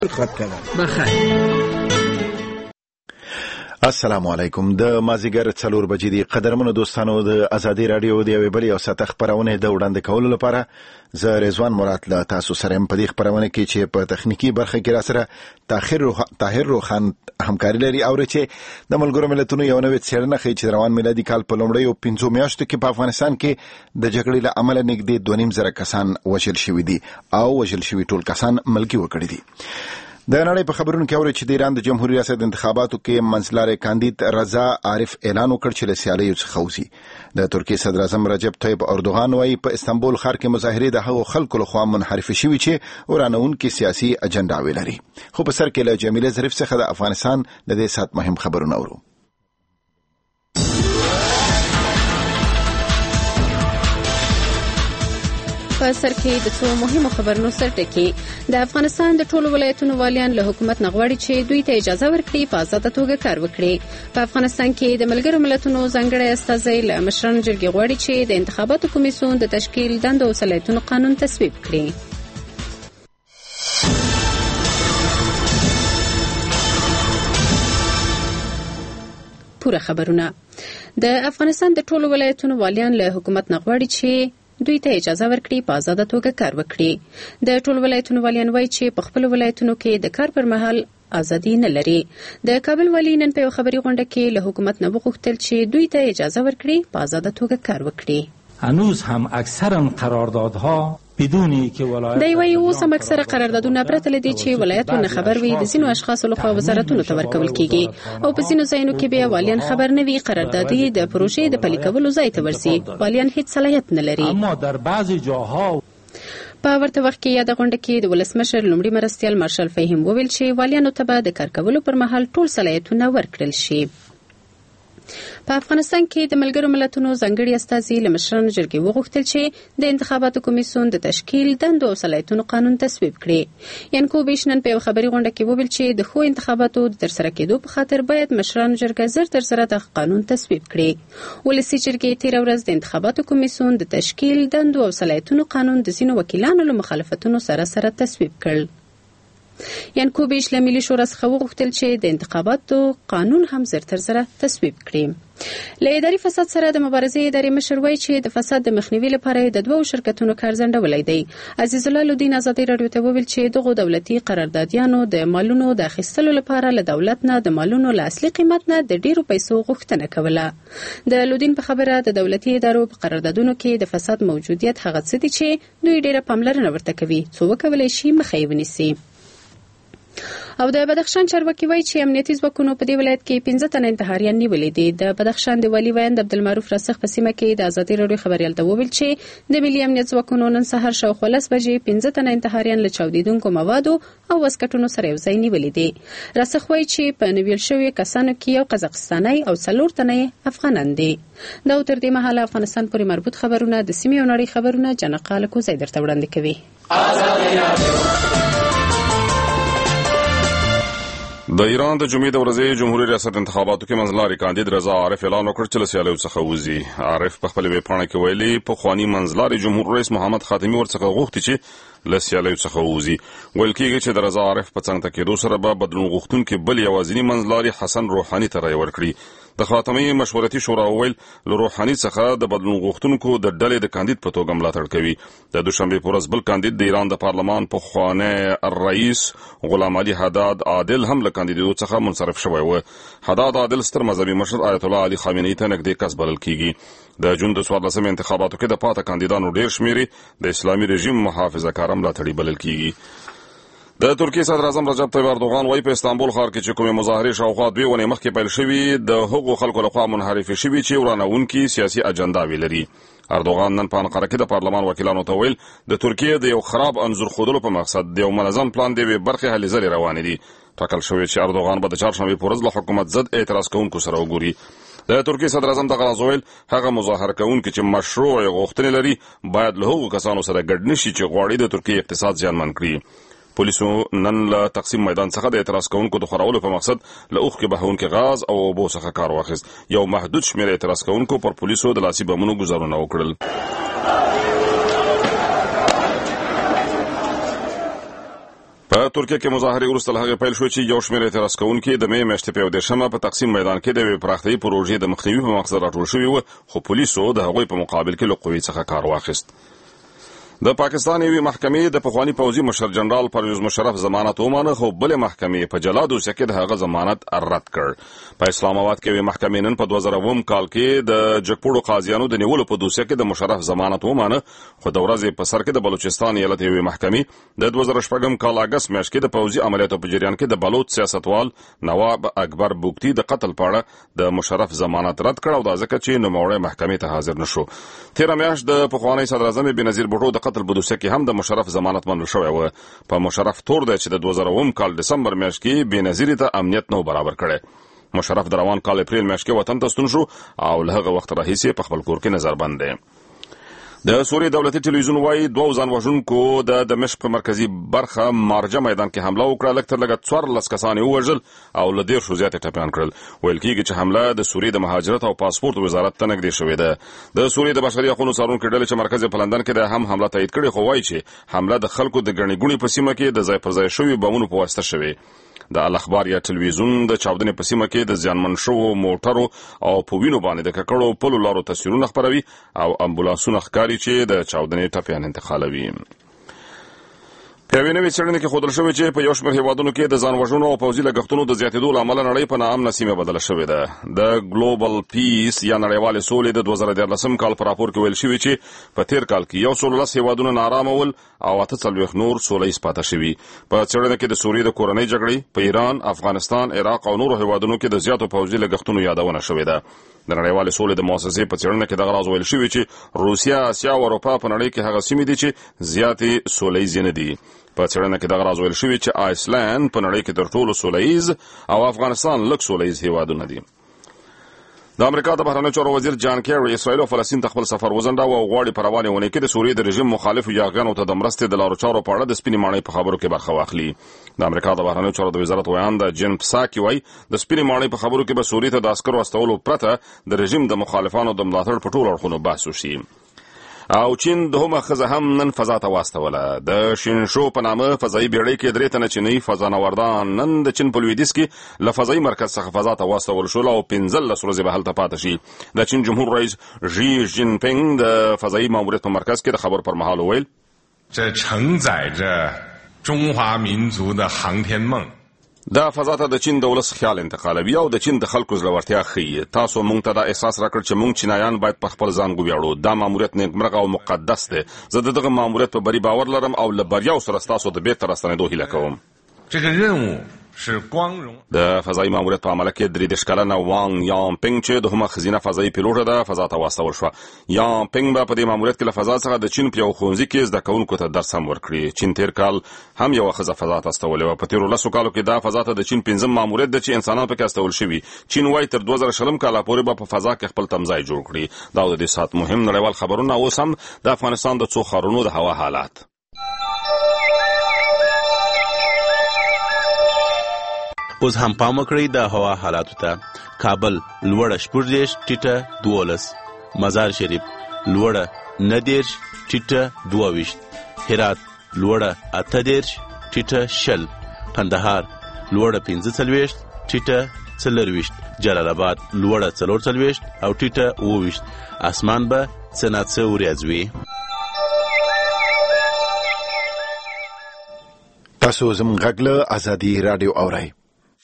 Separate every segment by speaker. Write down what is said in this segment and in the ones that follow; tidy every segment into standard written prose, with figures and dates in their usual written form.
Speaker 1: خط کړه.
Speaker 2: بخیر.
Speaker 3: السلام علیکم. د مازیګر 4 بجې دی قدرمنو دوستانو د ازادي رادیو د یوې بلې او ساته خبرونه د وړاندې کولو لپاره زه رضوان مراد له تاسو سره په دې خبرونه کې چې په تخنیکی برخه کې را سره طاهر روخان همکاري لري او چې د ملګرو ملتونو یو نوې څېړنه ښیي چې روان میلادي کال په لومړیو 5 میاشتو کې په افغانستان کې د جګړې له امله نږدې 2.5 کسان وژل شوي دي او وژل شوي ټول کسان ملکی وکړي دي. د نړۍ په خبرونو کې اوري چې د ایران د جمهوریت ریاست انتخاباتو کې منځلاري کاندید رضا عارف اعلان وکړ چې له سیالیو څخه وځي. د ترکیې صدر اعظم رجب طیب اردوغان وايي په استانبول ښار کې مظاهرې د هغو خلکو لخوا منحرف شوي چې ورانونکي سیاسي اجنډا لري. خو په سر کې له جمیله ظریف څخه د افغانستان د دې سات مهم خبرونه اورو.
Speaker 4: په سر کې د څو مهمو خبرونو سرټکی. د افغانستان د ټولو ولایتونو والیان له حکومت نغواړي چې دوی ته اجازه ورکړي په آزاده توګه کار وکړي. په افغانستان کې د ملګرو ملتونو ځانګړی استازی له مشرانو جرګې غواړي چې د انتخاباتو کمیسیون د تشکیل دندو او صلاحیتونو قانون تصویب کړي. پوره خبرونه. د افغانستان د ټولو ولایتونو والیان له حکومت نغواړي چې دوی ته اجازه ورکړي په آزاده توګه کار وکړي. د ټولو ولایتونو والیان وایي چې په خپل ولایتونو کې د کار پر مهال ازادي نه لري. د کابل والی نن په خبري غونډه کې له حکومت نه وغوښتل چې دوی ته اجازه ورکړي په آزاده توګه کار وکړي.
Speaker 5: هنوز هم اکثرا قراردادها بدونی که ولایت
Speaker 4: دی وایي اوس هم اکثره قراردادونه پرته لدی چې ولایت ونه خبر وي د ځینو اشخاصو لخوا وزارتونو ته ورکول کیږي او په ځینو ځایونو کې بیا والیان خبر نه وي قراردادي د پروژې د پلي کولو ځای ته ورسي. والیان هیڅ صلاحیت نه لري.
Speaker 5: اما در بعضی جاها
Speaker 4: په ورته وخت کې یاد غونډه کې د ولسمشر لومړي مرستیال مارشال فهیم وویل چې والیانو ته به د کار کولو پر مهال ټول صلاحیتونه ورکړل شي. په افغانستان کې د ملګرو ملتونو ځانګړي استازي له مشرانو جرګې وغوښتل چې د انتخاباتو کمیسیون د تشکیل دندو او صلاحیتونو قانون تصویب کړي. یانکوبیش نن په خبري غونډه کې وویل چې د خو انتخاباتو د ترسره کېدو په خاطر باید مشرانو جرګه زر تر سره د قانون تصویب کړي. ولسی جرګې تیر ورځ د انتخاباتو کمیسیون د تشکیل دندو او صلاحیتونو قانون د ځینو وکیلانو له مخالفتونو سره تصویب کړ. یانکوبیش له ملي شورا څخه وغوښتل چې د انتخاباتو قانون هم زر تر سره تصویب کړي. له اداري فساد سره د مبارزې ادارې مشر وایي چې د فساد د مخنیوي لپاره د دوو شرکتونو کار ځنډولی دی. عزیز الله لودین ازادي راډیو ته وویل چې دغو دولتي قراردادیانو د مالونو د اخیستلو لپاره له دولت نه د مالونو له اصلي قیمت نه د ډیرو پیسو غوښتنه کوله. د لودین په خبره د دولتي ادارو په قراردادونو کې د فساد موجودیت هغه څه دي چې دوی ډیره پاملرنه ورته کوي څو وکولای شي مخه یې ونیسي. او د بدخشان چارواکي وایي چې امنیتي ځواکونو په دې ولایت کې 15 تنه انتحاریان نیولې دي. د بدخشان د والی ویاند عبدالمعروف راسخ په سیمه کې د ازادي راډیو خبريال ته وویل چې د ملي امنیت ځواکونو نن سهار شاوخوا 10 بجې 15 تنه انتحاریان له چاودیدونکو موادو او وسکټونو سره یو ځای نیولې دي. راسخ وایي چې په نیول شوی کسانو کې یو قزاقستاني او 4 تنه افغانان دي. دا تر دې مهاله افغانستان پورې مربوط خبرونه د سیمې او نړۍ خبرونه جنقاله کو زیدر ته وړاندې کوي.
Speaker 6: د ایران د جمهوریت ورځې جمهوریت ریاست انتخاباتو کې منځلاري کاندید رضا عارف اعلان وکړ چې له سیالیو څخه وځي. عارف په خپل ویبپاڼه کې ویلي په خواني منځلاري جمهور رئیس محمد خاتمي ورڅخه غوښتي چې له سیالیو څخه وځي. ویل کېږي چې د رضا عارف په څنګ ته کېدو سره به بدلون غوښتونکي بل یوازینی منځلاري حسن روحاني ته رایه ورکړي. د خاتمي مشورتي شورا ویل له روحاني څخه د بدلون غوښتونکو د ډلې د کاندید په توګه ملاتړ کوي. د دوشنبه په ورځ بل کاندید د ایران د پارلمان په خوانه رئیس غلام علي حداد عادل هم له کاندیدو څخه منصرف شوی و. حداد عادل ستر مذهبي مشر آیت الله علي خامنه‌ای ته نږدې کس بلل کیږي. د جون د 14 انتخاباتو کې د پاته کاندیدانو ډیر شمیرې د اسلامي رژیم محافظه کار ملاتړي بلل کیږي. د ترکیې صدر اعظم رجب طیب اردوغان وايي په استانبول ښار کې چې کومې مظاهرې شاوخوا 2 ونې مخکې پیل شوې د هغو خلکو لخوا منحرف شوي چې ورانونکي سیاسي اجنډا لري. اردوغان نن په انقره کې د پارلمان وکیلانو ته ویل د ترکیې د یو خراب انځور ښودلو په مقصد د یو منظم پلان د یوې برخې هلې ځلې روانې دي. ټاکل شوی چې اردوغان به د چهارشنبې په ورځ له حکومت ضد اعتراض کوونکو سره وګوري. د ترکیې صدر اعظم دغه راز ویل هغه مظاهره کوونکي چې مشروع غوښتنې لري باید له هغو کسانو سره ګډ نشي چې غواړي د ترکیې اقتصاد زیانمن کړي. پولیسو نن له تقسیم میدان څخه د اعتراض کوونکو د خورولو په مقصد له اوښکې بهونکي غاز او اوبو څخه کار واخیست. یو محدود شمېر اعتراض کوونکو پر پولیسو د لاسي بمونو ګزارونه وکړل. په ترکیه کې مظاهرې وروسته له هغې پیل شوې چې یو شمېر اعتراض کوونکي د مې میاشتې په 21 په تقسیم میدان کې د یوې پراختیایي پروژې د مخنیوي په مقصد راټول شوي وو، خو پولیسو د هغوی په مقابل کې له قوې څخه کار واخیست. د پاکستان یوې محکمې د پخواني پوځي مشر جنرال پرویز مشرف ضمانت ومانه، خو بلې محکمې په جلا دوسیه کې د هغه ضمانت رد کړ. په اسلام آباد کې یوې محکمې نن په 2000 کال کې د جګپوړو قاضیانو د نیولو په دوسیه کې د مشرف ضمانت ومانه، خو د ورځې په سر کې د بلوچستان ایالت یوې محکمې د 2006 کال اگست میاشت کې د پوځي عملیاتو په جریان کې د بلوچ سیاستوال نواب اکبر بوکتی د قتل په اړه د مشرف ضمانت رد کړ، او دا ځکه چې نوموړی محکمې ته حاضر نشو. تیره میاشت د پخوانی صدر اعظم بېنظیر بوټو د قتل په دوسیه کې هم د مشرف ضمانت منل شوی و. په مشرف تور دی چې د 2000 کال دسمبر میاشت کې بېنظیر ته امنیت نو برابر کړی. مشرف د روان کال اپریل میاشت کې وطن ته ستون شو او له هغه وخت راهیسې په خپل کور کې نظربند دی. د سوریې دولتي ټلویزیون وايي 2 ځان وژونکو د دمشق په مرکزي برخه مارجه میدان کې حمله وکړه، لږ تر لږه 14 کسان یې ووژل او له 10 زیاتې ټپیان کړل. ویل کېږي چې حمله د سوریې د مهاجرت او پاسپورت وزارت ته نږدې شوې ده. د سوریې د بشري حقوقو څارونکو ډلې چې مرکز په لندن کې ده هم حمله تایید کړې، خو وایي چې حمله د خلکو د ګڼې ګوڼې په سیمه کې د ځای پر ځای شوي بمونو په واسطه شوې. د الاخبار یا ټلویزیون د چاودنې په سیمه کې د زیانمن شوو موټرو او په وینو باندې د ککړو پلو لارو تصویرونه خپروي او امبولانسونه ښکاري چې د چاودنې ټپیان انتقالوي. په یوې نوې څېړنې کې ښودل شوې چې په یو شمېر هېوادونو کې د ځان وژنو او پوځي لګښتونو د زیاتېدو له امله نړۍ په ناامنه سیمه بدله شوې ده. د ګلوبل پیس یا نړیوالې سولې د 2014 کال په راپور کې ویل شوي چې په تیر کال کې 110 هېوادونه ناارامه ول او 48 نور سوله ییز پاتې شوي. په څېړنه کې د سوریې د کورنۍ جګړې، په ایران، افغانستان، عراق او نورو هېوادونو کې د زیاتو پوځي لګښتونو یادونه شوې ده. د نړیوالې سولې د مؤسسې په څېړنه کې دغه راز ویل شوي چې روسیه، اسیا او اروپا په نړۍ کې هغه سیمې دي چې زیاتې سوله ییزې نه دي. په څېړنه کې دغه راز ویل شوي چې آیسلند په نړۍ کې تر ټولو سوله ییز او افغانستان لږ سوله ییز هېوادونه دي. د امریکا د بهرنیو چارو وزیر جان کیری اسرائیل او فلسطین ته خپل سفر وځنډاوه او غواړي په روانې اونۍ کې د سوریې د رژیم مخالفو یاغیانو ته د مرستې د لارو چارو په اړه د سپینې ماڼۍ په خبرو کې برخه واخلي. د امریکا د بهرنیو چارو د وزارت ویاند جین پساکي وایي د سپینې ماڼۍ په خبرو کې به سوریې ته د عسکرو استولو پرته د رژیم د مخالفانو د ملاتړ په ټولو اړخونو بحث وشي. او چین دوهمه ښځه هم نن فضا ته واستوله. د شینشو په نامه فضایي بیړۍ کې 3 تنه چینی فضانوردان نن د چین په لویدیځ کې له فضایي مرکز څخه فضا ته واستول شول او 15 ورځې به هلته پاتې شي. د چین جمهور رئیس ژی جین پینګ د فضایي ماموریت په مرکز کې د خبر پر مهال وویل:
Speaker 1: 这承载着中华民族的航天梦.
Speaker 6: دا فضا ته د چین د ولس خیال انتقالوي او د چین د خلکو زړورتیا ښیي. تاسو موږ ته دا احساس راکړ چې موږ چینایان باید په خپل ځان وویاړو. دا ماموریت نیکمرغه او مقدس دی. زه د دغه ماموریت په بری باور لرم او له بریاو سره ستاسو د بیرته راستنېدو هیله کوم.
Speaker 1: 这个任务是光荣.
Speaker 6: د فضایي ماموریت په عمله کې 33 کلنه وانګ یان پینګ چې د همه خزینه فضایي پیلوټه ده فضا ته واستول شوه. یان پینګ به په دې ماموریت کې له فضا څخه د چین په یو ښوونځي کې زده کوونکو ته درس هم ورکړي. چین تیر کال هم یوه ښځه فضا ته استولې وه. په تیرو 10 کالو کې دا فضا ته د چین 5م ماموریت ده چې انسانان پکې استول شوي. چین وایي تر 2020 کاله پورې به په فضا کې خپل تمځای جوړ کړي. دا د دې ساعت مهم نړیوال خبرونه. اوس هم د افغانستان د څو ښارونو د هوا حالات.
Speaker 2: اوس هم پام وکړئ د هوا حالاتو ته. کابل لوړه 14 ټیټه 12، مزار شریف لوړه 19 ټیټه 22، هرات لوړه 18 ټیټه 20، کندهار لوړه 45 ټیټه 24، جلال آباد لوړه 44 او ټیټه 28. اسمان به څه وريځ وي.
Speaker 3: تاسو زموږ غږ له ازادي رادیو اورئ.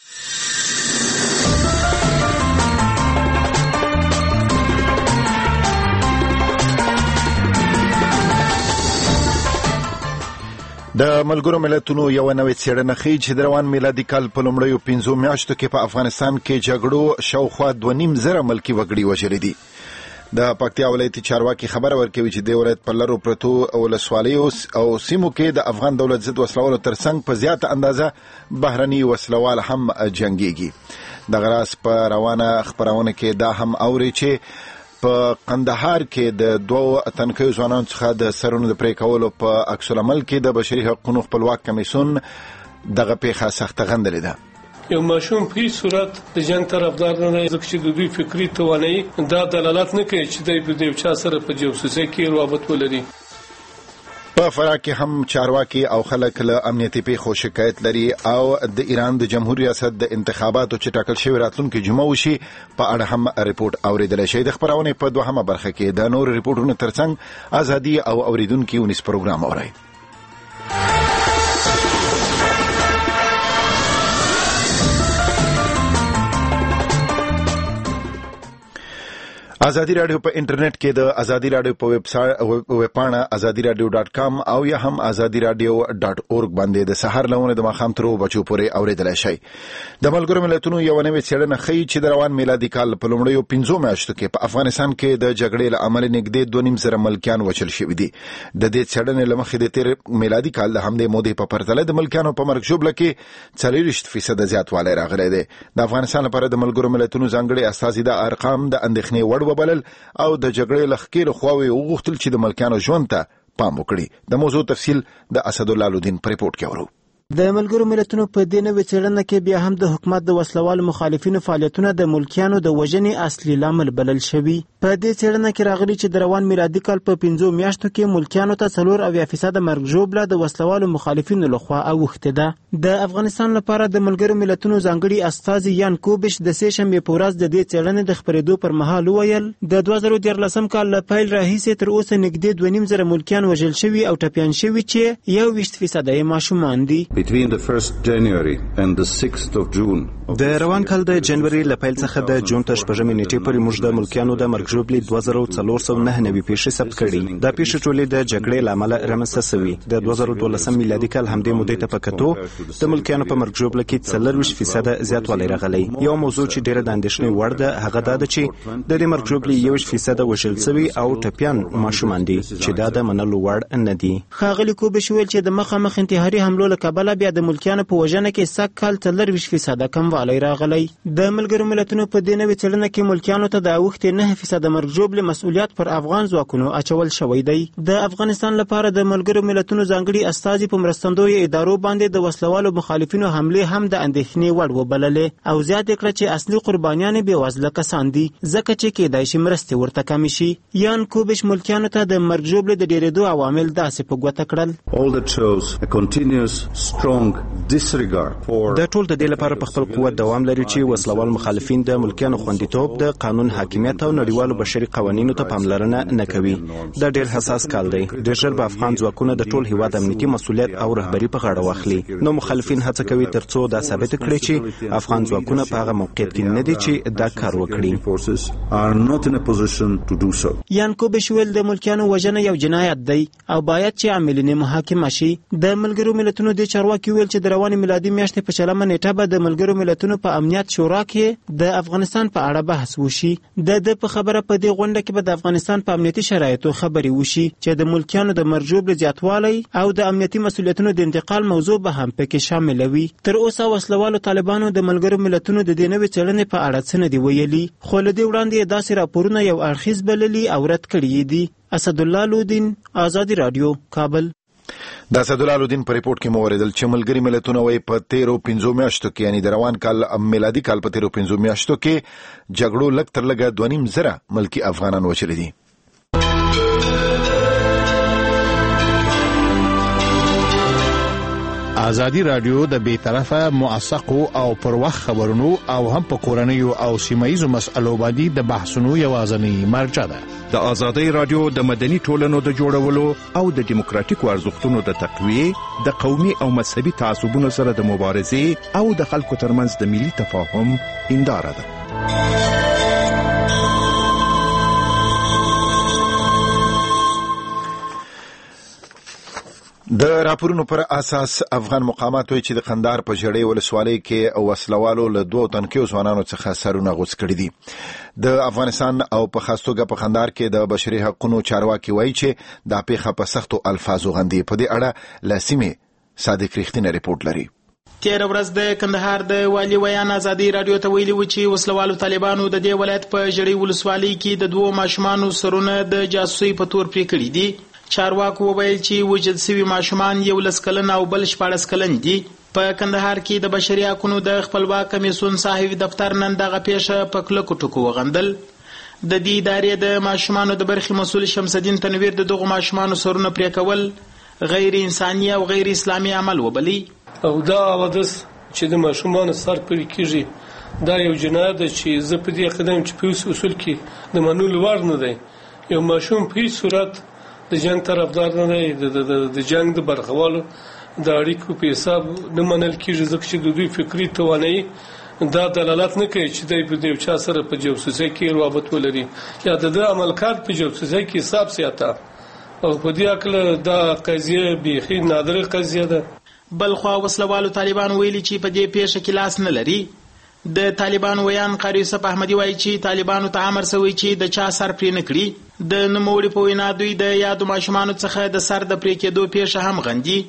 Speaker 3: د ملګرو ملتونو یو نوې څېړنه ښیي چې د روان میلادي کال په لومړیو 5 میاشتو کې په افغانستان کې جګړو شاوخوا 2.5 ملکي وګړي وژلي دي. د پکتیا ولایتي چارواکي خبره ورکوي چې د ولایت په لرو پرتو ولسوالیو او سیمو کې د افغان دولت ضد وسلوالو ترڅنګ په زیاته اندازه بهرني وسلوال هم جنګيږي. دغه راز په روانه خبرونه کې دا هم اوري چې په قندهار کې د 2 تنکیو ځوانانو څخه د سرونو د پرې کولو په عکس العمل کې د بشري حقوقو خپلواک کمیسیون دغه پیښه سخته غندلې ده.
Speaker 7: یو ماشوم په هیڅ صورت د جنگ طرفدار نه ځکه چې د دوی فکری توانایي دا دلالت نه کوي چې دوی په یو چا سره په جاسوسۍ کې رابط ولري.
Speaker 3: په فراه کې هم چارواکي او خلک له امنیتي پیښو شکایت لري او د ایران د جمهوریت ریاست د انتخاباتو چې ټاکل شوی راتلونکي جمعه وشي په اړه هم ریپورت اوریدل شي. د خبرونه په دوهمه برخه کې د نور ریپورتونو ترڅنګ ازادي او اوریدونکو ونیس پروګرام اوري. ازادي رادیو په انټرنیټ کې د ازادي رادیو په ویب پاڼه azadiradio.com او یا هم azadiradio.org باندې د سحر لونه د ماخام ترو بچو پورې اوریدل شي. د ملګرو ملتونو یو نوې څېړنه ښیي چې د روان میلادي کال په لومړیو 15 میاشتو کې په افغانستان کې د جګړې له امله نږدې 2.5 زره ملکیان وچل شوي دي. د دې څېړنې له مخې د تیر میلادي کال د همدې مودې په پرتله د ملکیانو په مرګ ژوبله کې 40% زیاتوالی راغلی دی. د افغانستان لپاره د ملګرو ملتونو ځانګړي استازي د ارقام د اندېښنې وړ وبلل او د جګړې لخکې خواوې وغوښتل چې د ملکیانو ژوند ته پام وکړي. د موضوع تفصیل د اسدالله لودین په ریپورت کې اورو.
Speaker 8: د ملګرو ملتونو په دې نوې څېړنه کې بیا هم د حکومت د وسلوالو مخالفینو فعالیتونه د ملکیانو د وژنې اصلي لامل بلل شوي. په دې څېړنه کې راغلي چې د روان میلادي کال په 15 میاشتو کې ملکیانو ته 4% مرګ ژوبله د وسلوالو مخالفینو لخوا اوښتې ده. د افغانستان لپاره د ملګرو ملتونو ځانګړي استازي یان کوبش د سې شنبې په ورځ د دې څېړنې د خپرېدو پر مهال وویل د 2013 کال له پیل راهیسې تر اوسه نږدې 2.5 زره ملکیان وژل شوي او ټپیان شوي چې 21% یې ماشومان دي.
Speaker 9: Between the 1st January and the 6th of June
Speaker 10: د روان کال د جنوري له پیل څخه د جون تر 8 نیټې پورې موږ د ملکیانو د مرګ ژوبلې 2499 پیښې ثبت کړي. دا پیښې ټولې د جګړې له امله رامنځته شوې. د 2012 میلادي کال همدې مودې ته په کتو د ملکیانو په مرګ ژوبله کې 40% زیاتوالی راغلی. یو موضوع چې ډېره د اندېښنې وړ ده هغه دا ده چې د دې مرګ ژوبلې 21% وژل شوي او ټپیان ماشومان دي چې دا د منلو وړ نه دي.
Speaker 8: ښاغلي کوبش ویل چې د مخامخ انتحاري حملو له کبله بیا د ملکیانو په وژنه کې سږ کال 40% کموالی راغلی. د ملګرو ملتونو په دې نوې څېړنه کې ملکیانو ته د اوښتې 9% مرګ ژوبلې مسؤلیت پر افغان ځواکونو اچول شوی دی. د افغانستان لپاره د ملګرو ملتونو ځانګړي استازي په مرستندویو ادارو باندې د وسلوالو مخالفینو حملې هم د اندېښنې وړ وبللې او زیاته کړه چې اصلي قربانیان بېوزله کسان دي ځکه چې کېدای شي مرستې ورته کمې شي. یان کوبش ملکیانو ته د مرګ ژوبلې د ډېرېدو عوامل داسې په ګوته کړل.
Speaker 9: All that shows a continuous strong
Speaker 10: د ټول د دې لپاره په خپل قوت دوام لري چې وسلوال مخالفین د ملکیانو خوندیتوب د قانون حاکمیت او نړیوالو بشري قوانینو ته پاملرنه نه کوي. دا ډېر حساس کال دی. ډېر ژر به افغان ځواکونه د ټول هیواد امنیتي مسؤلیت او رهبري په غاړه واخلي. نو مخالفین هڅه کوي ترڅو دا ثابت کړي چې افغان ځواکونه په هغه موقعیت کې نه دي چې دا کار وکړي.
Speaker 8: یان کوبش ویل د ملکیانو وژنه یو جنایت دی او باید چې عاملین محاکمه شي. د ملګرو ملتونو د چارواکي ویل چې د روانې میلادي میاشتې په 4 نیټه به د ملګرو ملتونو په امنیت شورا کې د افغانستان په اړه بحث وشي. د په خبره په دې غونډه کې به د افغانستان په امنیتي شرایطو خبرې وشي چې د ملکیانو د مرګ ژوبلې زیاتوالی او د امنیتي مسؤلیتونو د انتقال موضوع به هم پکې شامل وي. تر اوسه وسلوالو طالبانو د ملګرو ملتونو د دې نوې څېړنې په اړه څه نه دي ویلي خو له دې وړاندې داسې راپورونه یو اړخیز بللي او رد کړي دي. اسدالله لودین ازادي رادیو کابل.
Speaker 3: د اسدالله لودین په ریپورت کې مو اوریدل چې ملګري ملتونه وايي په 13 میاشتو کې یعنی د روان کال میلادي کال په 13 میاشتو کې جګړو لږ تر لږه 2.5 زره ملکی افغانان وچلي دي.
Speaker 11: ازادي رادیو د بیطرفه موثقو او پر وخت خبرونو او هم په کورنیو او سیمایي مسألو باندې د بحثونو یوازنی مرجع ده.
Speaker 12: د ازادي رادیو د مدني ټولنو د جوړولو او د دیموکراتیکو ارزښتونو د تقویه د قومي او مذهبي تعصبونو سره د مبارزې او د خلکو ترمنځ د ملي تفاهم هنداره ده.
Speaker 3: د راپورونو پر اساس افغان مقامات وایي چې د قندهار په ژړۍ ولسوالۍ کې وسلوالو له 2 تنکیو ځوانانو څخه سرونه غوڅ کړي دي. د افغانستان او په خاص توګه په قندهار کې د بشري حقوقو چارواکي وایي چې دا پیښه په سختو الفاظو غندي. په دې اړه لاسمه صادق رښتینی ریپورت لري.
Speaker 13: تیر ورځ د کندهار د والی ویان ازادي رادیو ته ویلي و چې وسلوالو طالبانو د دې ولایت په ژړۍ ولسوالۍ کې د 2 ماشومانو سرونه د جاسوسي په تور پرې کړي دي. چارواکو وویل چې وجد شوي ماشومان 11 کلن او بل 14 کلن دي. په کندهار کې د بشري حقوقو د خپلواک کمیسیون صاحب دفتر نن دغه پیښه په کلکو ټکو وغندل. د دې ادارې د ماشومانو د برخې مسؤل شمس الدین تنویر د دغه ماشومانو سرونه پرې کول غیر انساني او غیر اسلامي عمل وبلی.
Speaker 7: او دا حوادث چې د ماشومانو سر پرې کیږي دا یو جنایت دی چې زه په دې قدم چې په اصول کې د منلو وړ نه دی. یو ماشوم په هیڅ صورت د جنگ طرفدار نه دی، د جنگ د برخوالو د اړیکو په حساب نه منل کیږي، ځکه چې د دوی فکری توانایي دا دلالت نه کوي چې دوی په یو چا سره په جاسوسۍ کې رابط ولري یا د عملکار په جاسوسۍ کې حساب سیاته. او په دې اړه دا قضیه بیخي نادره قضیه ده.
Speaker 13: بلخوا وسلوالو طالبان ویلي چې په دې پیښه کې لاس نه لري. د طالبان ویان قاری یوسف احمدی وایي چې طالبانو ته امر شوی چې د چا سر پرې نه کړي. د نوموړي په وینا دوی د یادو ماشومانو څخه د سر د پرې کېدو پیښه هم غندي.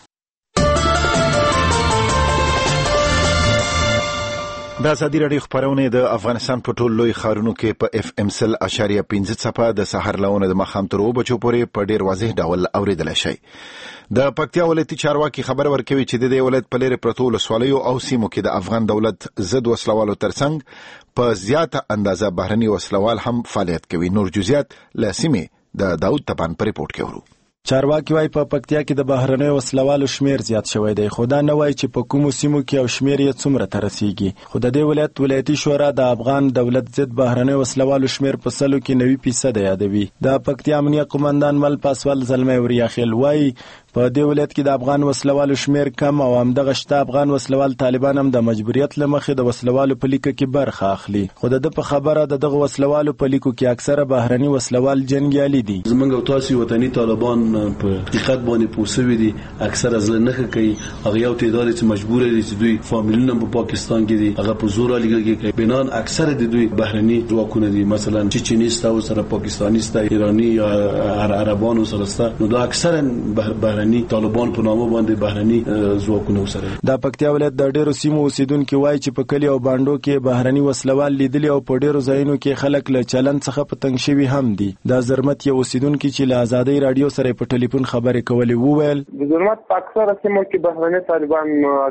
Speaker 3: د ازادي راډیو خبرونه د افغانستان په ټولو لوی ښارونو کې په اف ام سل اشاریه 15 څپه د سحر لونه د مخام تر 2 بجو پورې په ډیر واضح ډول اوریدل شي. د پکتیا ولایتي چارواکي خبر ورکوي چې د دې ولایت په لری پروتو ولسوالیو او سیمو کې د افغان دولت ضد وسلوالو ترڅنګ په زیاته اندازه بهرني وسلوال هم فعالیت کوي. نور جزئیات له سیمې د داود تبان پر ریپورت کې ورو.
Speaker 10: چارواکي وايي په پکتیا کې د بهرنیو وسلوالو شمیر زیات شوی دی، خو دا نه وایي چې په کومو سیمو کې او شمیر یې څومره ته رسیږي. خو د دې ولایت ولایتي شورا د افغان دولت ضد بهرنیو وسلوالو شمیر په سلو کې 90% یادوي. د پکتیا امنیه قومندان مل پاسوال زلمه وریاخیل وايي په دې ولایت کې د افغان وسلوالو شمیر کم او همدغه شته افغان وسلوال طالبان هم د مجبوریت له مخې د وسلوالو په لیکه کې برخه اخلي. خو د په خبره دغه وسلوالو په لیکو کې اکثره بهرني وسلوال جنګیالي دي.
Speaker 14: زمونږ او تاسو وطني طالبان په حقیقت باندې پوسوي دي، اکثره ځل نه کوي. هغه یو تعداد چې مجبور دي چې دوی فامیلونه په پاکستان کې دي، هغه په زور لګي کوي. بنان اکثره د دوی بهرني ځواکونه دي، مثلا چچنیستا او سره پاکستانیستا، ایرانی یا عربانو سره، نو دا اکثره بهرني طالبان په نامه باندې بهرني ځواکونه سره.
Speaker 10: د پکتیا ولایت د ډیرو سیمو اوسیدونکو وایي چې په کلی او باندو کې بهرني وسلوال لیدلي او په ډیرو ځایونو کې خلک له چلن څخه په تنګ شوي هم دي. د زرمت یو اوسیدونکو چې له ازادي رادیو سره په ټلیفون خبرې کولې وویل
Speaker 15: د زرمت په اکثره سیمو کې بهرني طالبان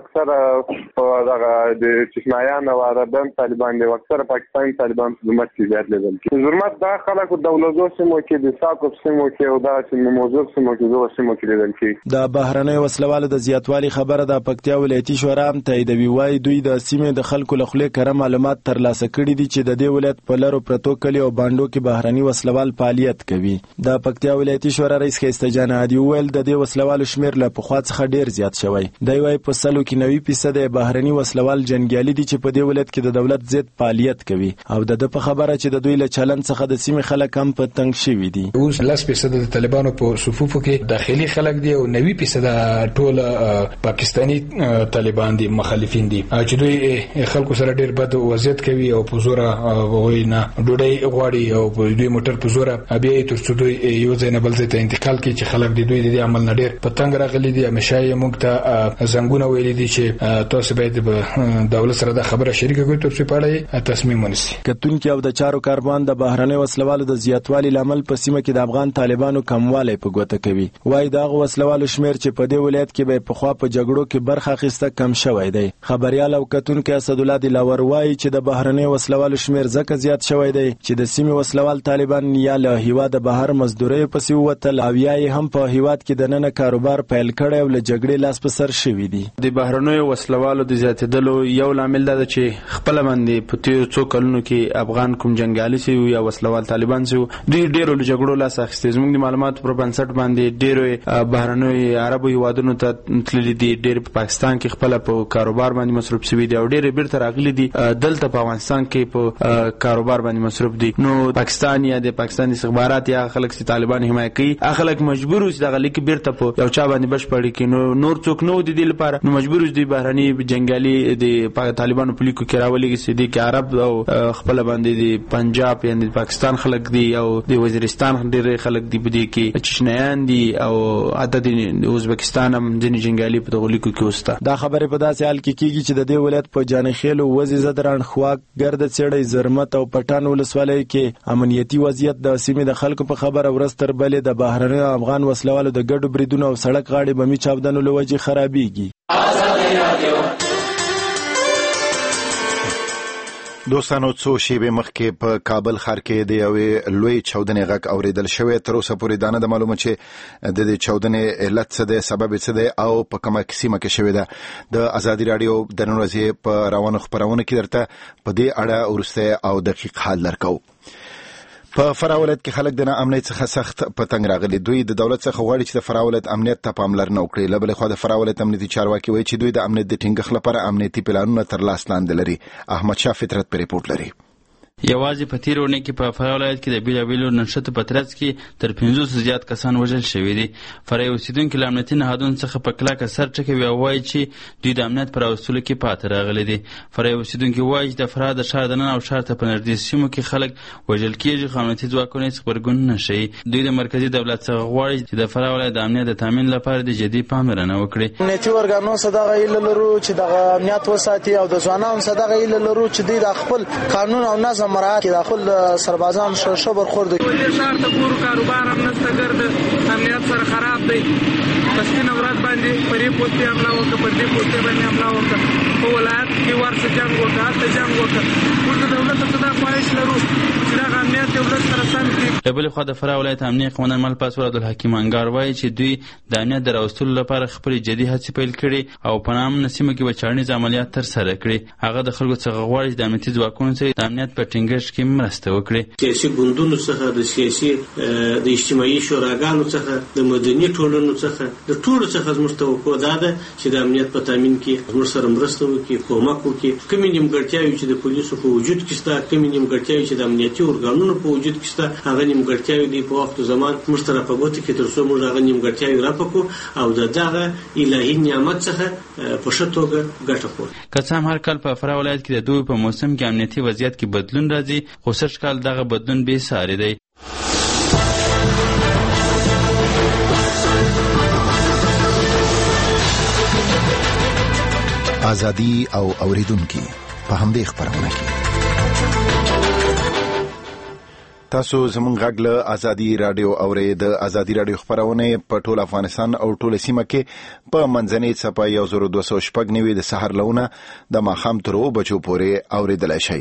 Speaker 15: اکثره دغه د چشمایان او عربان طالبان دي، اکثره پاکستاني طالبان په زرمت کې زیات لیدل کېږي. زرمت دا خلک د دولتو سیمو کې د ساکوب سیمو کې او دا چې موضوع سیمو کې زو سیمو کې لیدل کېږي.
Speaker 10: د بهرنۍ وسلوالو د زیاتوالي خبره د پکتیا ولایتي شورا هم تاییدوي. وايي دوی د سیمې د خلکو له خولې کره معلومات ترلاسه کړي دي چې د دې ولایت په لرو پرتو کلي او باندو کې بهرني وسلوال فعالیت کوي. د پکتیا ولایتي شورا رئیس خیسته جان عادي وویل د دې وسلوالو شمیر له پخوا څخه ډیر زیات شوی. دی وايي په سلو کې 90% بهرني وسلوال جنګیالي دي چې په دې ولایت کې د دولت ضد فعالیت کوي او د په خبره چې د دوی له چلن څخه د سیمې خلک هم په تنګ شوي دي.
Speaker 16: اوس 10% د طالبانو په صفوفو کې داخلي خلک دي او 90% ټول پاکستانی طالبان دي، مخالفین دي چې دوی خلکو سره ډیر بد وضعیت کوي او په زور وایي نه ډوډۍ غواړي او په دوی موټر په زور بیا تر څو دوی یو ځای نه بل ځای ته انتقال کوي چې خلک دوی د عمل نه ډیر په تنګ راغلي دي. همیشه یې موږ ته زنګونه ویلي دي چې تاسو باید د دولت سره د خبره شریکه کړئ تر څو په اړه تصمیم ونیسي.
Speaker 10: کتونکو او د چارو کاروان د بهرنۍ وسلوالو د زیاتوالي لامل په سیمه کې د افغان طالبانو کموالی په ګوته کوي. وايي دا وسلوالو شمیر چې په دې ولایت کې به په خوا په جګړو کې برخه اخیسته کم شوی دی. خبريال او کتونکو اسد الله دلاور وايي چې د بهرنۍ وسلوالو شمیر ځکه زیات شوی دی چې د سیمې وسلوال طالبان یا له هیواد بهر مزدوري پسې وتل او یا هم په هیواد کې د نن کاروبار پیل کړي او له جګړې لاس په سر شوی دي.
Speaker 17: د بهرنۍ وسلوالو د زیاتېدلو یو لامل دا چې خپل باندې په تیر څو کلونو کې افغان کوم جنگیالي سي یا وسلوال طالبان سي دوی ډیرو له جګړو لاس اخیستي. زموږ د معلوماتو پر بنسټ باندې ډیرو بهرنۍ عربو هیوادونو ته تللي دي، ډیر په پاکستان کې خپل په کاروبار باندې مصروف شوي دي او ډیر بیرته راغلي دي دلته په افغانستان کې په کاروبار باندې مصروف دي. نو پاکستان یا د پاکستاني استخبارات یا خلک چې طالبان حمایت کوي اخلک مجبور اوس دغه لیک بیرته په یو چا باندې بشپړي کې نو نور څوک نو د دې لپاره نو مجبور دي بهرني جنگیالي د طالبانو په لیکو کې راولي چې د عرب او خپل باندې د پنجاب یا د پاکستان خلک دي او د وزیرستان ډیر خلک دي بده کې چشنیان دي او عدد د ازبکستان هم ځینې جنگیالي په دغه لیکو کې وسته.
Speaker 10: دا خبره په داسې حال کې کیږي چې د دې ولایت په جانخیل او وزي زدران خواک ګرد چړې زرمت او پټان ولسوالۍ کې امنیتي وضعیت د سیمې د خلکو په خبره ورستر بلې د بهرنۍ افغان وسلوالو د ګډو بریدونو او سړک غاړې بمي چاودنو لوجه خرابېږي.
Speaker 3: دوستانو څو شیبې مخکې په کابل ښار کې د یوې لوی چاودنې غږ اورېدل شوی. تر اوسه پورې دا نه ده معلومه چې د دې چاودنې علت څه دی، سبب څه دی او په کومه سیمه کې شوې ده. د ازادي راډیو د نن ورځې په روانو خپرونه کې درته په دې اړه وروستی او دقیق حال درکوو. په فراه ولایت کې خلک د ناامنۍ څخه سخت په تنګ راغلي. دوی د دولت څخه غواړي چې د فراه ولایت امنیت ته پاملرنه وکړي. له بلې خوا د فراه ولایت امنیتي چارواکي وایي چې دوی د امنیت د ټینګښت لپاره امنیتي پلانونه تر لاس لاندې لري. احمد شاه فطرت په ریپورت لري.
Speaker 17: یوازې په تیر اونۍ کې په فراه ولایت کې د بیلابیلو نښتو په ترڅ کې تر 500 زیات کسان وژل شوي دي. فراه اوسیدونکي له امنیتي نهادونو څخه په کلکه سر ټکوي او وایي چې دوی د امنیت پر راوستلو کې پاتې راغلي دي. فراه اوسیدونکي وایي چې د فراه د ښار دننه او ښار ته په نږدې سیمو کې خلک وژل کېږي، خو امنیتي ځواکونه هېڅ غبرګون نه ښیي. دوی د مرکزي دولت څخه غواړي چې د فراه ولایت د امنیت د تامین لپاره د جدي پاملرنه وکړي.
Speaker 18: امنیتي ارګانونو څخه دغه هیله لرو چې دغه امنیت وساتي او د ځوانانو څخه دغه هیله لرو چې دوی د خپل قانون او نظم مراعات کړي. خپل سربازان شبر خورد دي.
Speaker 19: د شهر ته پور کاروبار هم نشته، ګرد امنیت سره خراب دی. پسینه ورځ باندې پرې پوسټي حمله وکړه، په دې پوسټي باندې حمله وکړه، په ولایت کې ورڅ جنگ وکړه، هلته جنگ وکړه. موږ د دولت څخه دا خواهش لرو چې دغه امنیت دولت سره سم کړي.
Speaker 17: له بلې خوا د فراه ولایت امنیه قومندان مل پاسور عبدالحکیم انګار وایي چې دوی د امنیت د راوستلو لپاره خپلې جدي هڅې پیل کړي او په ناامنه سیمو کې به چاړنیز عملیات ترسره کړي. هغه د خلکو څخه غواړي چې د امنیتي ځواکونو سره د امنیت په ټینګښت کې مرسته وکړي.
Speaker 20: سیاسي ګوندونو څخه، د سیاسي د اجتماعي شوراګانو څخه، د مدني ټولنو څخه، د ټولو څخه زموږ توقع دا ده چې د امنیت په تامین کې زموږ سره مرسته وکړي، کومک وکړي. کومې نیمګړتیاوې چې د پولیسو په وجود کې شته، کومې نیمګړتیاوې چې د امنیتي ارګانونو په وجود کې شته، هغه نیمګړتیاوې دی په وخت او زمان موږ سره په ګوته کې تر څو موږ هغه نیمګړتیاوې رافع کړو او د دغه الهي نعمت څخه په ښه توګه ګټه واخلو.
Speaker 17: که څه هم هر کال په فراه ولایت کې د دوی په موسم کې امنیتي وضعیت کې بدلون راځي، خو سږ کال دغه بدلون بې ساري دی.
Speaker 3: ازادي او اوریدونکو په همدې خبرونه کې تاسو زمونږ غږ له ازادي رادیو اورئ. د ازادي رادیو خبرونه په ټول افغانستان او ټول سیمه کې په منځنۍ څپه 1290 د سحر لونه د ماښام تر 2 بجو پورې اوریدلای شئ.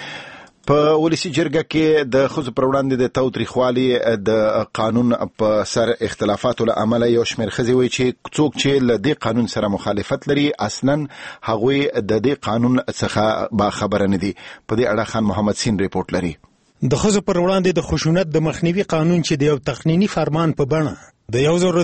Speaker 3: په ولسی جرګه کې د ښځو پر وړاندې د تاوتریخوالي د قانون په سر اختلافاتو له امله یو شمېر ښځې وایي چې څوک چې له دې قانون سره مخالفت لري اصلا هغوی د دې قانون څخه باخبره نه دي. په دې اړه خان محمد سین ریپورت لري.
Speaker 8: د ښځو پر وړاندې د خشونت د مخنیوي قانون چې د یو تقنیني فرمان په بڼه د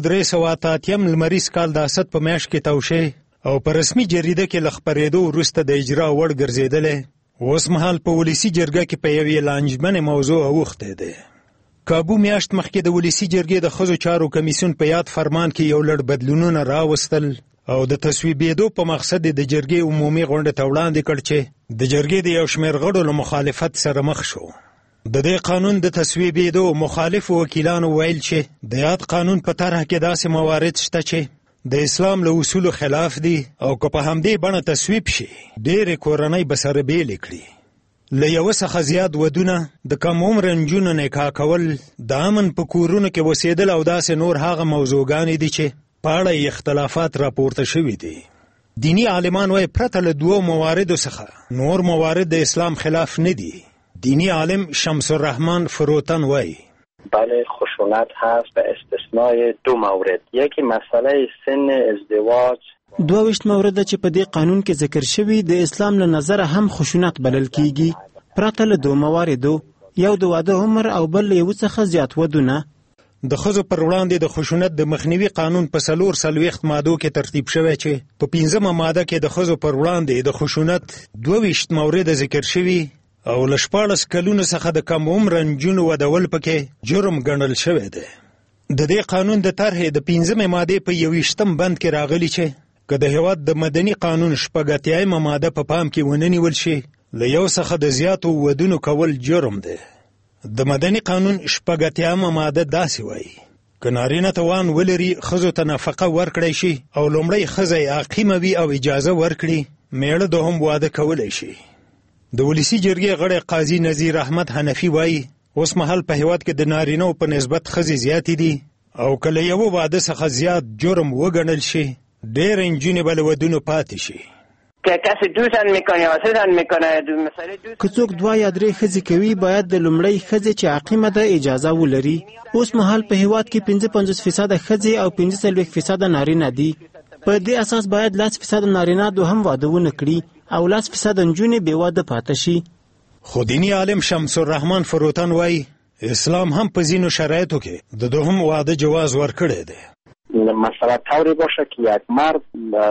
Speaker 8: 1388 لمریز کال د اسد په میاشت کې توشیح او په رسمي جریده کې له خپرېدو وروسته د اجرا وړ ګرځېدلی، اوس مهال په ولسی جرګه کې په یوې لانجمنې موضوع اوښتی دی. کابو میاشت مخکې د ولسی جرګې د ښځو چارو کمیسیون په یاد فرمان کې یو لړ بدلونونه راوستل او د تصویبېدو په مقصد د جرګې عمومي غونډې ته وړاندې کړ چې د جرګې د یو شمېر غړو له مخالفت سره مخ شو. د دې قانون د تصویبېدو مخالف وکیلانو ویل چې د یاد قانون په طرح کې داسې موارد شته چې د اسلام له اصولو خلاف دي او که په همدې بڼه تصویب شي ډېرې کورنۍ به سره بېلې کړي. له یوه څخه زیات ودونه، د کم عمره نجونو نکاح کول، د امن په کورونو کې اوسېدل او داسې نور هغه موضوعګانې دي چې په اړه یې اختلافات راپورته شوي دي. دیني عالمان وایي پرته له 2 مواردو څخه نور موارد د اسلام خلاف نه دي. دینی عالم شمس الرحمن فروتن وایي
Speaker 21: بله خشونت هست به استثنای 2 مورد. یکی مسئله سن ازدواج.
Speaker 8: 22 مورد چې په دې قانون کې ذکر شوی د اسلام له نظره هم خشونت بلل کیږي. پرته له 2 مواردو، یو د واده عمر او بل یو څخه زیات ودونه. د ښځو پر وړاندې د خشونت د مخنیوي قانون په 440 مادو کې ترتیب شوی چې په 15مه ماده کې د ښځو پر وړاندې د خشونت 22 مورد ذکر شوی او له 14 کلونو څخه د کم عمره نجونو ودول پکې جرم ګڼل شوی دی. د دې قانون د طرحې د 15مې مادې په 21م بند کې راغلی چې که د هېواد د مدني قانون 80مه ماده په پام کې ونه نیول شي، له یو څخه د زیاتو ودونو کول جرم دی. د مدني قانون 80مه ماده داسې وایي که نارینه توان ولري ښځو ته نفقه ورکړی شي او لومړی ښځه یې عاقیمه وي او اجازه ورکړي، میړه دوهم واده کولی شي. د ولسی جرګې غړی قاضي نذیر احمد حنفي وایي اوس مهال په هېواد کې د نارینه‌و په نسبت ښځې زیاتې دي او که له یوه واده څخه زیات جرم وګڼل شي ډېرې نجونې به له ودونو پاتې شي.
Speaker 5: که کسی 2 زن میکنه یا 3 زن میکنه مثلا
Speaker 8: که څوک 2 یا 3 ښځې کوي باید د لومړۍ ښځې چې عقیمه ده اجازه ولري. اوس مهال په هیواد کې 55% ښځې او 45% نارینه دي. په دې اساس باید 10% نارینه دوهم واده ونه کړي او 10% نجونې بې واده پاتې شي.
Speaker 22: خو دیني عالم شمس الرحمن فروتن وایي اسلام هم په ځینو شرایطو کې د دوهم واده جواز ورکړی دی.
Speaker 21: مسئله طوری باشه که یک مرد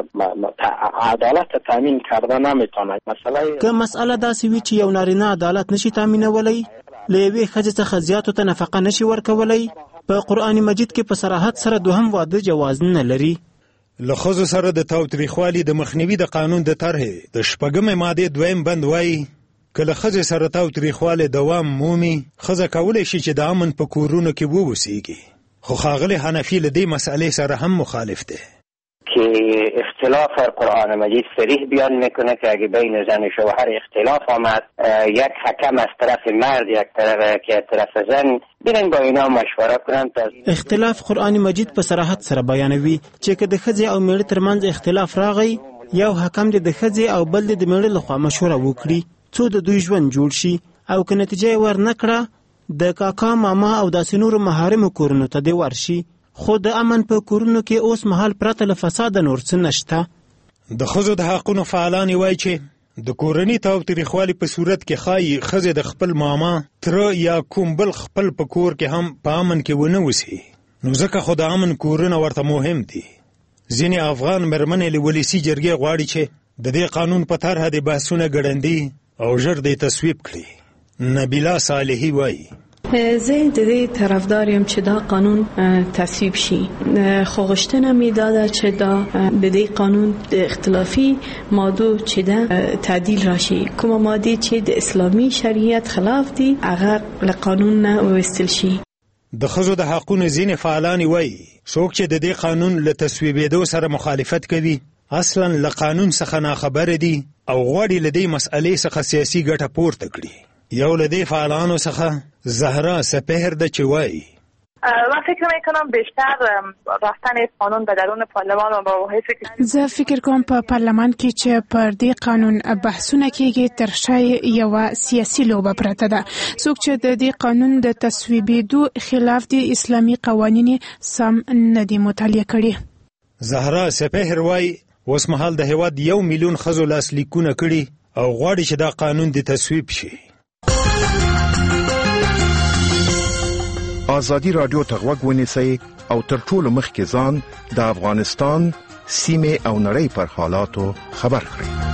Speaker 21: عدالت تامین کرده نمیتونه.
Speaker 8: که مسئله داسې وي چې یو نارینه عدالت نشي تامینولی، له یوې ښځې څخه زیاتو ته نفقه نشي ورکولی، په قرآن مجید کې په صراحت سره دوهم واده جواز نه لري.
Speaker 22: له ښځو سره د تاوتریخوالي د مخنیوي د قانون د طرحې د 6مې مادې 2 بند وایي که له ښځې سره تاوتریخوالی دوام مومي، ښځه کولی شي چې د امن په کورونو کې ووسیږي. خو ښاغلی حنفي له دې مسئلې سره هم مخالف دی
Speaker 21: که اختلاف قرآن مجید صریح بیان میکنه که اگه بین زن و شوهر اختلاف آمد، یک حکم از طرف مرد یک طرف که طرف زن بیرن با اینا مشوره کنن تا
Speaker 8: اختلاف قرآن مجید په صراحت سره بیانوي چې که د ښځې او میړه ترمنځ اختلاف راغی، یو حکم د ښځې او بل د میړه لخوا مشوره وکړي څو د دوی ژوند جوړ شي، او که نتیجه ور نه کړه د کاکا ماما او داسې نورو محارمو کورونو ته دی ورشي. خو د امن په کورونو کې اوس مهال پرته له فساده نور څه نشته.
Speaker 22: د ښځو د حقونو فعالان وایي چې د کورني تاوتریخوالي په صورت کې ښایي ښځې د خپل ماما، تره یا کوم بل خپل په کور کې هم په امن کې ونه وسي، نو ځکه خو د امن کورونه ورته مهم دي. ځینې افغان مېرمنې له ولسي جرګې غواړي چې د دې قانون په طرحه د بحثونه ګړندي او ژر د تصویب کړي. نبیلا صالحی وایي
Speaker 23: زه د دې طرفدار یم چې دا قانون تصویب شي، خو غوښتنه مې دا ده چې دا د دې قانون د اختلافي مادو چې ده تعدیل راشي. کومه ماده چې د اسلامي شریعت خلاف دي هغه له قانون نه وویستل شي.
Speaker 22: د ښځو د حقونو ځینې فعالان وایي څوک چې د دې قانون له تصویبېدو سره مخالفت کوي اصلا له قانون څخه ناخبره دي او غواړي له دې مسئلې څخه سیاسي ګټه پورته کړي. یو له دې فعالانو څخه زهرا سپهر ده چې وایي
Speaker 24: من فکر میکنم بیشتر رفتن قانون به درون پارلمان و مباحث
Speaker 25: زه فکر کوم په پارلمان کې چې پر دې قانون بحثونه کېږي تر شای یو سیاسي لوبه پرته ده. څوک چې د دې قانون د تصویبېدو خلاف دي اسلامي قوانین سم نه دي مطالعه کړي.
Speaker 22: زهرا سپهر وایي اوس مهال د هیواد 1 میلیون ښځو لاسلیکونه کړي او غواړي چې دا قانون د تصویب شي.
Speaker 12: آزادی رادیو ته غوږ ونیسئ او تر ټولو مخکې ځان د افغانستان سیمې او نړۍ پر حالاتو خبر کړئ.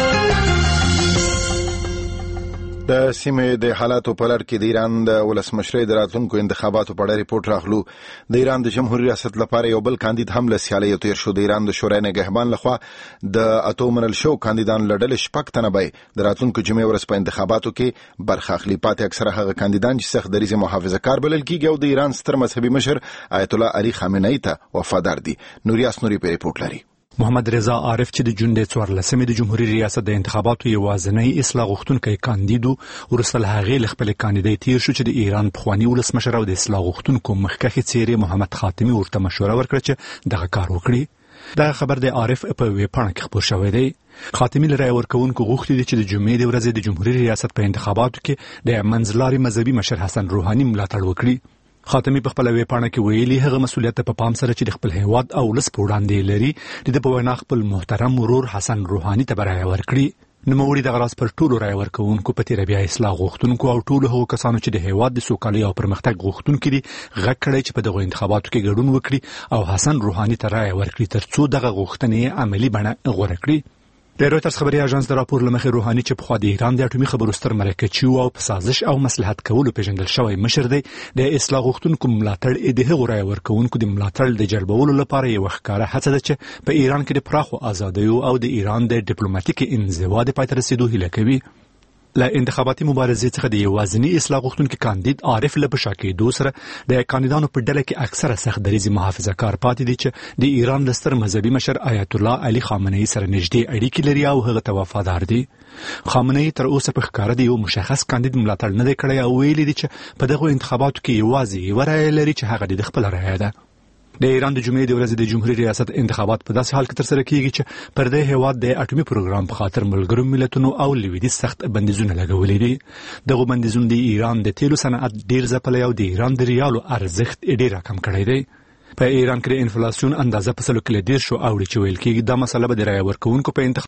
Speaker 3: د سیمې د حالاتو په لړ کې د ایران د ولسمشرۍ د راتلونکو انتخاباتو په اړه ریپورت راغلو. د ایران د جمهوریت ریاست لپاره یو بل کاندید هم له سیالۍ تیر شو. د ایران د شورای نگهبان لخوا د اتو منل شو کاندیدان لړل 6 تنه به د راتلونکو جمعې ورځ په انتخاباتو کې برخه اخلي. پاتې اکثره هغه کاندیدان چې سخت دریځ محافظه‌کار بلل کیږي او د ایران ستر مذهبي مشر آیت الله علي خامنه‌ای ته وفادار دي. نوریاس نوري په ریپورت لري.
Speaker 26: محمد رضا عارف چې د جون د 14مې د جمهوریت ریاست د انتخاباتو یوازینی اصلاح غوښتونکی کاندید ورسره هغه خپل کاندیدای تیر شو چې د ایران پخوانی ولسمشر او د اصلاح غوښتونکو مخکښ څیرې محمد خاتمی ورته مشوره ورکړه چې دغه کار وکړي. دا خبر د عارف په ویبپاڼه کې خبر شوی دی. خاتمی لري ورکوونکو غوښتي دي چې د جمعې د ورځې د جمهوریت ریاست په انتخاباتو کې د منځلاري مذهبي مشر حسن روحاني ملاتړ وکړي. خاتمی په خپل ویبپاڼه کې ویلي هغه مسولیت په پام سره چې د خپل هیواد او ولس په وړاندې لري د په وینا خپل محترم ورور حسن روحاني ته برای ورکړي. نوموړي د غراس پر ټولو رای ورکوونکو په تیر بیا اصلاح غوښتونکو او ټولو هغو کسانو چې د هیواد د سوکالۍ او پرمختګ غوښتونکو دي غږ کړی چې په دغه انتخاباتو کې ګډون وکړي او حسن روحاني ته رای ورکړي ترڅو دغه غوښتنې عملی بڼه غوره کړي. د رویټرز خبري اژانس د راپور لمخې روحاني چې په خوا د ایران د اټومي خبرو ستر مرکزي او په سازش او مصلحت کولو پیژندل شوی مشر دی د اصلاح غوښتونکو ملاتړ د هغو رای ورکوونکو د ملاتړ د جلبولو لپاره یو ښکاره هڅه ده چې په ایران کې د پراخو ازادیو او د ایران د ډیپلوماټیک انزوا د پای ته رسیدو هیله کوي. له انتخاباتي مبارزې څخه د یوازینی اصلاح غوښتونکو کاندید عارف له بشاکېدو سره د کاندیدانو په ډله کې اکثره سخت دریځ محافظه‌کار پاتې دي چې د ایران د ستر مذهبي مشر آیت الله علي خامنه‌ای سره نږدې اړیکې لري او هغه ته وفادار دي. خامنه‌ای تر اوسه په ښکاره د یو مشخص کاندید ملاتړ نه دی کړی او ویلي دي چې په دغه انتخاباتو کې یوازې یو رای لري چې هغه د خپل رای ده. د ایران د جمهوریت د ورځې د جمهوریت ریاست انتخابات په داسې حال کې ترسره کیږي چې پر دې هیواد د اټومي پروګرام په خاطر ملګرو ملتونو او لویدیځ سخت بندیزونه لګولي دي. دغه بندیزونه د ایران د تیلو صنعت ډیر ځپلی او د ایران د ریالو ارزښت ډیر کم کړی دی. په ایران کې د انفلیسیون اندازه په 100 کې 10 اوړي چې ویل کېږي دا مسله به د رایه ورکوونکو په